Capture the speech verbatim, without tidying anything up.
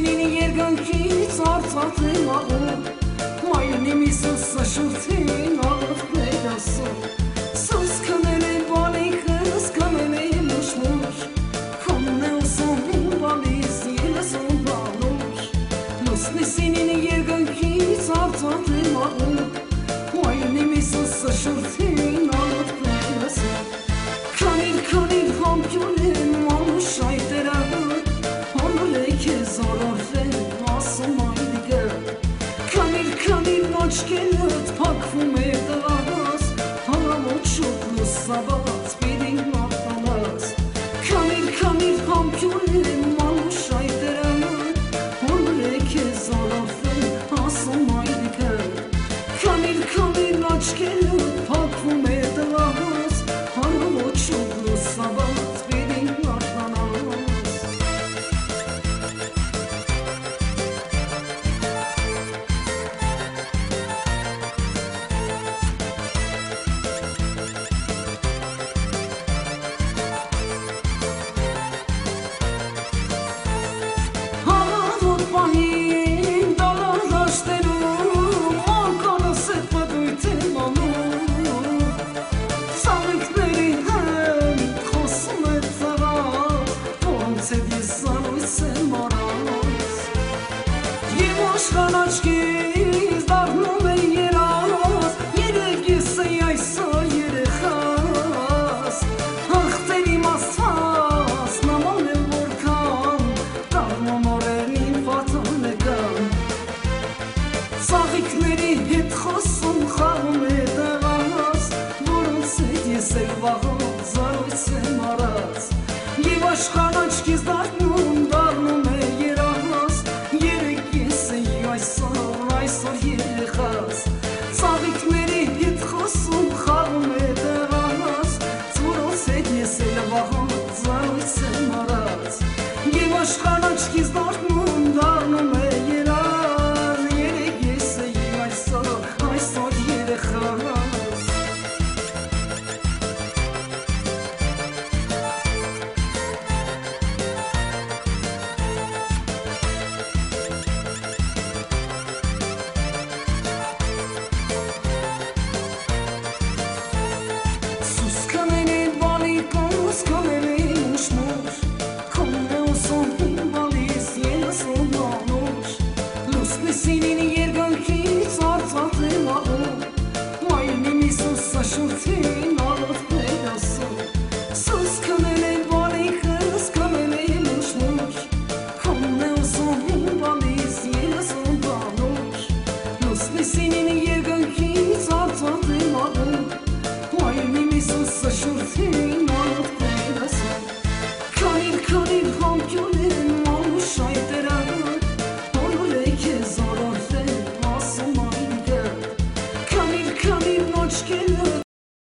Սինին երգանքից արծաթեն աղում, մայունիմի սսաշուրթին աղվներ ասում, սուս կնել է բանիքս, կնել է մուշմուշ, կոմն է ուսում բալիս ելսում բանուշ, լուսնի սինին երգանքից արծաթեն աղում, մայունիմի սսաշուրթին աղվներ ասում, քանիր քանիր համպյուրեն մանուշ այտերաղ, Զորորվեն ասում այդիկը Քանիր քանիր աչքերդ փակվում է դղաս Համամոտ շուտ լուսաբաց պիտին մաղթանաս Քանիր քանիր համպյուրեն մանուշ այտերանը Հորմրեք է զորորվեն ասում այդիկը Քանիր քանիր աչքերդ փակվում է դղաս Համամոտ շուտ լուսաբաց պիտին մաղթանաս Աշխանաչքից դարնում է երաս Երեգիս է այսօր երեխաս Հաղթերի մասված նաման է որքան Դարնում օրերին վատան է կան Սաղիքների հետ խոսում խաղում է դղաս Որոնց հետ ես էլ վաղով զարույց եմ արած Եվ աշխանաչքից դարնում դարնում է երաս Երեգիս է այսօր, այսօր երեխաս Ծաղիքների հետ խոսում խաղում է դղաս Որոնց հետ ես էլ վաղով զարույց եմ արած Եվ աշխանաչքից դարնում դարնում է երաս Երեգիս է այսօր, այսօր երեխաս Սինին երգանքից արծաթեն աղում Մայունիմի սսաշուրթին աղվներ ասում Սուս կնել է բանիքս, կնել է մուշմուշ Կոմն է ուսում բալիս ելսում բանուշ Լուսնի սինին երգանքից արծաթեն աղում Մայունիմի սսաշուրթին